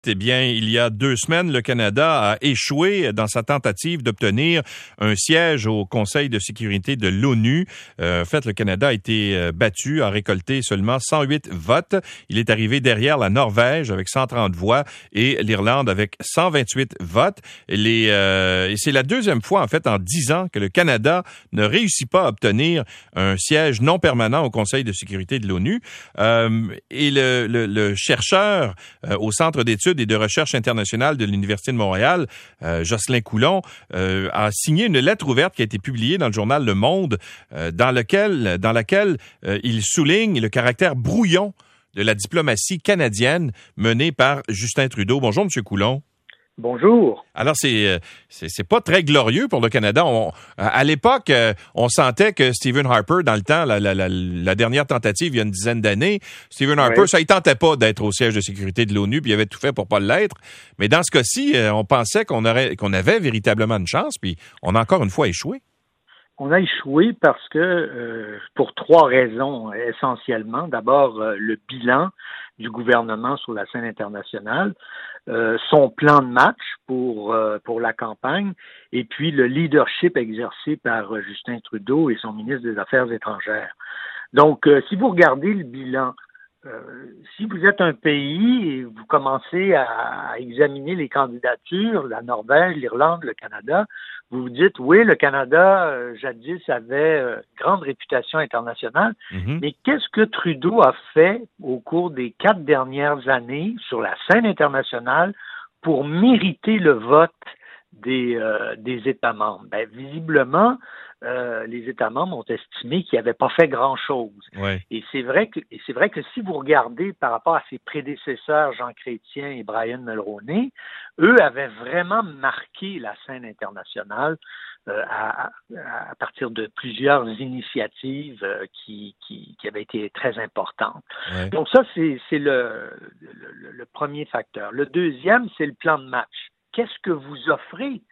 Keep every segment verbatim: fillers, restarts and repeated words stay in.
Eh bien, il y a deux semaines, le Canada a échoué dans sa tentative d'obtenir un siège au Conseil de sécurité de l'ONU. Euh, en fait, le Canada a été battu, a récolté seulement cent huit votes. Il est arrivé derrière la Norvège avec cent trente voix et l'Irlande avec cent vingt-huit votes. Les, euh, et c'est la deuxième fois, en fait, en dix ans que le Canada ne réussit pas à obtenir un siège non permanent au Conseil de sécurité de l'ONU. Euh, et le, le, le chercheur euh, au Centre d'études et de recherche internationale de l'Université de Montréal, euh, Jocelyn Coulon, euh, a signé une lettre ouverte qui a été publiée dans le journal Le Monde, euh, dans, lequel, dans laquelle euh, il souligne le caractère brouillon de la diplomatie canadienne menée par Justin Trudeau. Bonjour, M. Coulon. Bonjour. Alors, c'est, c'est c'est pas très glorieux pour le Canada. On, à l'époque, on sentait que Stephen Harper, dans le temps, la, la, la, la dernière tentative, il y a une dizaine d'années, Stephen Harper, oui. ça, il tentait pas d'être au siège de sécurité de l'ONU, puis il avait tout fait pour pas l'être. Mais dans ce cas-ci, on pensait qu'on aurait, qu'on avait véritablement une chance, puis on a encore une fois échoué. On a échoué parce que, euh, pour trois raisons essentiellement. D'abord, euh, le bilan du gouvernement sur la scène internationale, euh, son plan de match pour euh, pour la campagne, et puis le leadership exercé par euh, Justin Trudeau et son ministre des Affaires étrangères. Donc, euh, si vous regardez le bilan, Euh, si vous êtes un pays et vous commencez à, à examiner les candidatures, la Norvège, l'Irlande, le Canada, vous vous dites, oui, le Canada, euh, jadis, avait euh, grande réputation internationale, mm-hmm. mais qu'est-ce que Trudeau a fait au cours des quatre dernières années sur la scène internationale pour mériter le vote des, euh, des États membres? Ben, visiblement, Euh, les États membres ont estimé qu'ils n'avaient pas fait grand-chose. Ouais. Et c'est vrai que et c'est vrai que si vous regardez par rapport à ses prédécesseurs, Jean Chrétien et Brian Mulroney, eux avaient vraiment marqué la scène internationale euh, à, à partir de plusieurs initiatives euh, qui, qui, qui avaient été très importantes. Ouais. Donc ça, c'est, c'est le, le, le premier facteur. Le deuxième, c'est le plan de match. Qu'est-ce que vous offrez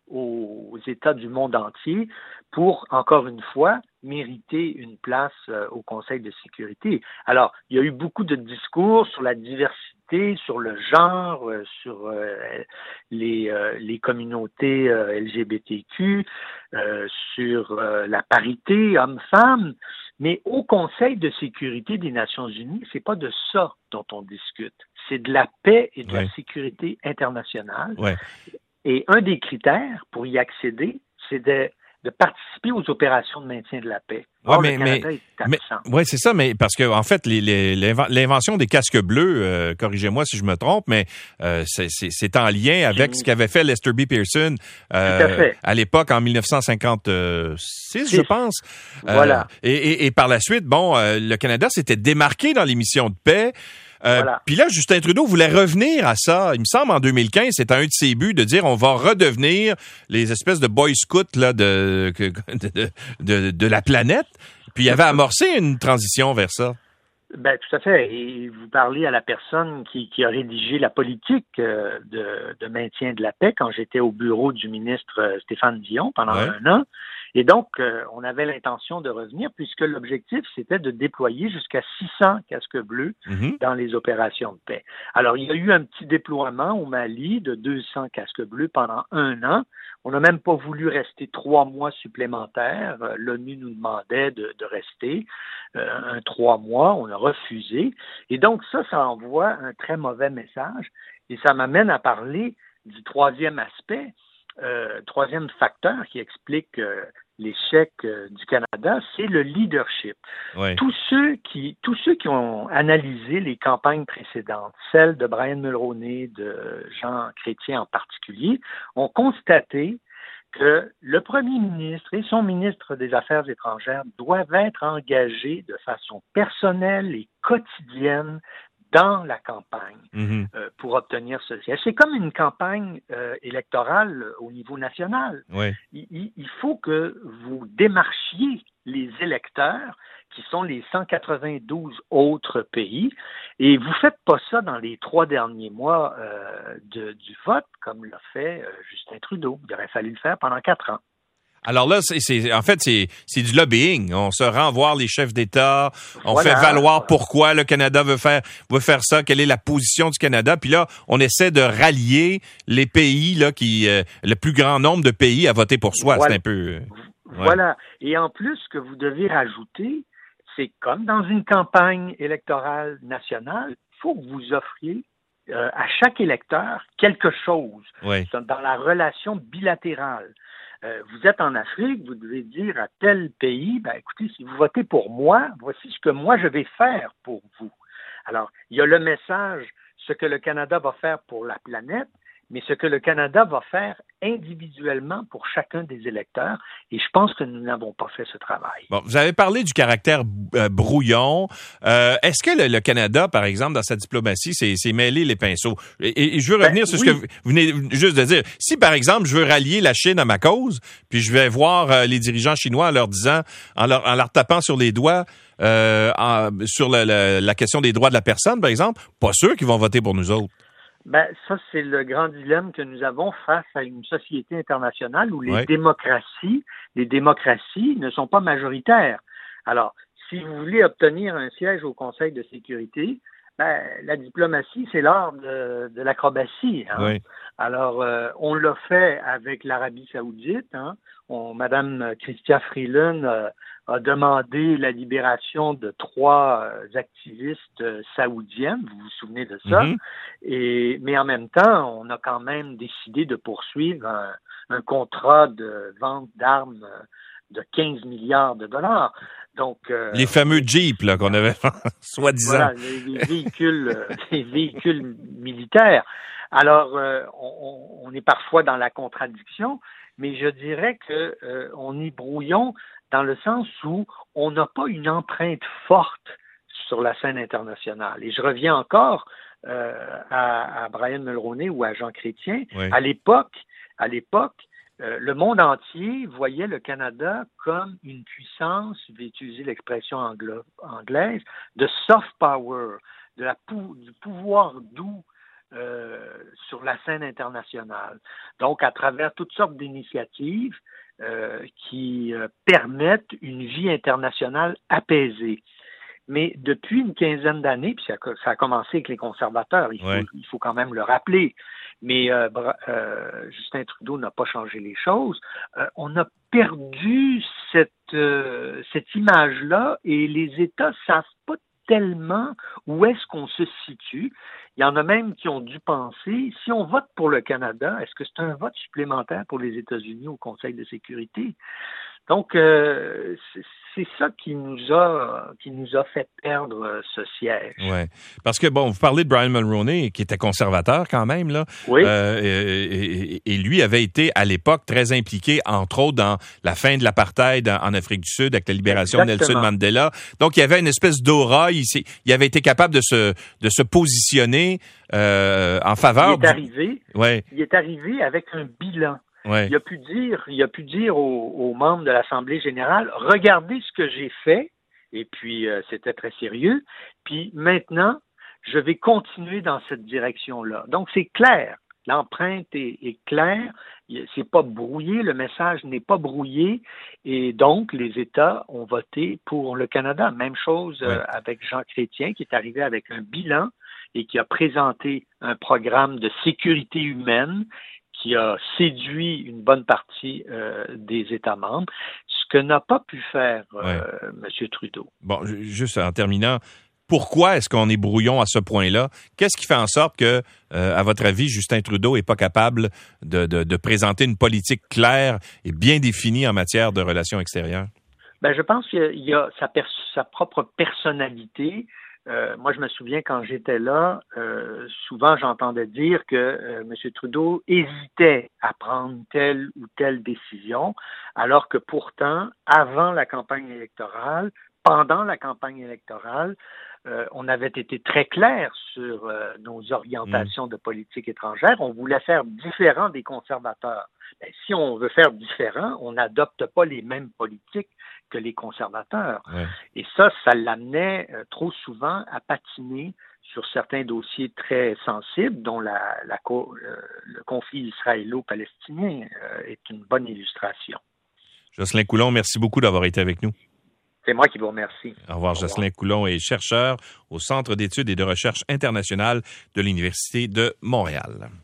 aux États du monde entier pour, encore une fois, mériter une place euh, au Conseil de sécurité? Alors, il y a eu beaucoup de discours sur la diversité, sur le genre, euh, sur euh, les, euh, les communautés euh, L G B T Q, euh, sur euh, la parité homme-femme, mais au Conseil de sécurité des Nations unies, c'est pas de ça dont on discute. C'est de la paix et de ouais. la sécurité internationale. Ouais. Et un des critères pour y accéder, c'est de, de participer aux opérations de maintien de la paix. Ouais, Or, mais, le Canada mais, est absent. Oui, c'est ça, mais parce que en fait, les, les, l'invention des casques bleus, euh, corrigez-moi si je me trompe, mais euh, c'est, c'est, c'est en lien avec ce qu'avait fait Lester B. Pearson euh, à, à l'époque, en dix-neuf cent cinquante-six, je pense. Voilà. Euh, et, et, et par la suite, bon, euh, le Canada s'était démarqué dans les missions de paix. Euh, voilà. Puis là, Justin Trudeau voulait revenir à ça. Il me semble, en deux mille quinze, c'était un de ses buts de dire on va redevenir les espèces de boy scouts là, de, de, de, de la planète. Puis il avait amorcé une transition vers ça. Ben, tout à fait. Et vous parlez à la personne qui, qui a rédigé la politique euh, de, de maintien de la paix quand j'étais au bureau du ministre euh, Stéphane Dion pendant ouais. un an. Et donc, euh, on avait l'intention de revenir puisque l'objectif, c'était de déployer jusqu'à six cents casques bleus mm-hmm. dans les opérations de paix. Alors, il y a eu un petit déploiement au Mali de deux cents casques bleus pendant un an. On n'a même pas voulu rester trois mois supplémentaires. Euh, L'ONU nous demandait de, de rester euh, un trois mois. On a refusé. Et donc, ça, ça envoie un très mauvais message. Et ça m'amène à parler du troisième aspect, euh, troisième facteur qui explique euh, l'échec euh, du Canada, c'est le leadership. Ouais. Tous ceux qui, tous ceux qui ont analysé les campagnes précédentes, celles de Brian Mulroney, de Jean Chrétien en particulier, ont constaté que le premier ministre et son ministre des Affaires étrangères doivent être engagés de façon personnelle et quotidienne dans la campagne mm-hmm. euh, pour obtenir ce siège. C'est comme une campagne euh, électorale au niveau national. Ouais. Il, il faut que vous démarchiez les électeurs qui sont les cent quatre-vingt-douze autres pays, et vous faites pas ça dans les trois derniers mois euh, de, du vote, comme l'a fait euh, Justin Trudeau. Il aurait fallu le faire pendant quatre ans. Alors là, c'est, c'est en fait, c'est, c'est du lobbying. On se rend voir les chefs d'État, on Voilà. fait valoir pourquoi le Canada veut faire veut faire ça, quelle est la position du Canada. Puis là, on essaie de rallier les pays là qui, euh, le plus grand nombre de pays à voter pour soi. Voilà. C'est un peu. Euh, ouais. Voilà. Et en plus, ce que vous devez rajouter, c'est comme dans une campagne électorale nationale, il faut que vous offriez euh, à chaque électeur quelque chose Oui. dans la relation bilatérale. Euh, vous êtes en Afrique, vous devez dire à tel pays, ben écoutez, si vous votez pour moi, voici ce que moi je vais faire pour vous. Alors, il y a le message, ce que le Canada va faire pour la planète, mais ce que le Canada va faire individuellement pour chacun des électeurs. Et je pense que nous n'avons pas fait ce travail. Bon, vous avez parlé du caractère euh, brouillon. Euh, est-ce que le, le Canada, par exemple, dans sa diplomatie, s'est, s'est mêlé les pinceaux? Et, et je veux revenir ben, sur oui. ce que vous venez juste de dire. Si, par exemple, je veux rallier la Chine à ma cause, puis je vais voir euh, les dirigeants chinois en leur disant, en leur, en leur tapant sur les doigts, euh, en, sur la, la, la question des droits de la personne, par exemple, pas sûr qu'ils vont voter pour nous autres. Ben, ça, c'est le grand dilemme que nous avons face à une société internationale où les ouais. démocraties, les démocraties ne sont pas majoritaires. Alors, si vous voulez obtenir un siège au Conseil de sécurité, ben, la diplomatie, c'est l'art de, de l'acrobatie. Hein? Oui. Alors, euh, on l'a fait avec l'Arabie saoudite. Hein? On, Madame Chrystia Freeland euh, a demandé la libération de trois euh, activistes euh, saoudiennes, vous vous souvenez de ça, Mm-hmm. et, mais en même temps, on a quand même décidé de poursuivre un, un contrat de vente d'armes de quinze milliards de dollars. Donc, euh, les fameux Jeeps là, qu'on avait soi-disant. Voilà, les, les véhicules, euh, les véhicules militaires. Alors, euh, on, on est parfois dans la contradiction, mais je dirais que euh, on est brouillon dans le sens où on n'a pas une empreinte forte sur la scène internationale. Et je reviens encore euh, à, à Brian Mulroney ou à Jean Chrétien. Oui. À l'époque, à l'époque, euh, le monde entier voyait le Canada comme une puissance, je vais utiliser l'expression anglo- anglaise, de soft power, de la pou- du pouvoir doux euh, sur la scène internationale. Donc, à travers toutes sortes d'initiatives euh, qui euh, permettent une vie internationale apaisée. Mais depuis une quinzaine d'années, puis ça, ça a commencé avec les conservateurs, il faut, ouais. il faut quand même le rappeler, mais euh, euh, Justin Trudeau n'a pas changé les choses. Euh, on a perdu cette, euh, cette image-là et les États ne savent pas tellement où est-ce qu'on se situe. Il y en a même qui ont dû penser, si on vote pour le Canada, est-ce que c'est un vote supplémentaire pour les États-Unis au Conseil de sécurité? Donc, euh, c'est, c'est ça qui nous a qui nous a fait perdre euh, ce siège. Ouais, parce que bon, vous parlez de Brian Mulroney, qui était conservateur quand même là. Oui. Euh, et, et, et lui avait été à l'époque très impliqué, entre autres, dans la fin de l'apartheid en, en Afrique du Sud avec la libération Exactement. de Nelson Mandela. Donc, il y avait une espèce d'aura. Il, il avait été capable de se de se positionner euh, en faveur. Il est arrivé. Du... Ouais. Il est arrivé avec un bilan. Ouais. Il a pu dire, il a pu dire aux, aux membres de l'Assemblée générale, regardez ce que j'ai fait, et puis euh, c'était très sérieux, puis maintenant, je vais continuer dans cette direction-là. Donc c'est clair, l'empreinte est, est claire, c'est pas brouillé, le message n'est pas brouillé, et donc les États ont voté pour le Canada. Même chose euh, ouais. avec Jean Chrétien, qui est arrivé avec un bilan et qui a présenté un programme de sécurité humaine qui a séduit une bonne partie euh, des États membres, ce que n'a pas pu faire euh, ouais. M. Trudeau. Bon, juste en terminant, pourquoi est-ce qu'on est brouillon à ce point-là? Qu'est-ce qui fait en sorte que, euh, à votre avis, Justin Trudeau n'est pas capable de, de, de présenter une politique claire et bien définie en matière de relations extérieures? Ben, je pense qu'il y a sa, pers- sa propre personnalité. Euh, moi, je me souviens quand j'étais là, euh, souvent j'entendais dire que euh, M. Trudeau hésitait à prendre telle ou telle décision, alors que pourtant, avant la campagne électorale, pendant la campagne électorale, euh, on avait été très clair sur euh, nos orientations mmh. de politique étrangère. On voulait faire différent des conservateurs. Ben, si on veut faire différent, on n'adopte pas les mêmes politiques que les conservateurs. Ouais. Et ça, ça l'amenait euh, trop souvent à patiner sur certains dossiers très sensibles, dont la, la, euh, le conflit israélo-palestinien euh, est une bonne illustration. Jocelyn Coulon, merci beaucoup d'avoir été avec nous. C'est moi qui vous remercie. Au revoir. Au revoir. Jocelyn Coulon est chercheur au Centre d'études et de recherche internationales de l'Université de Montréal.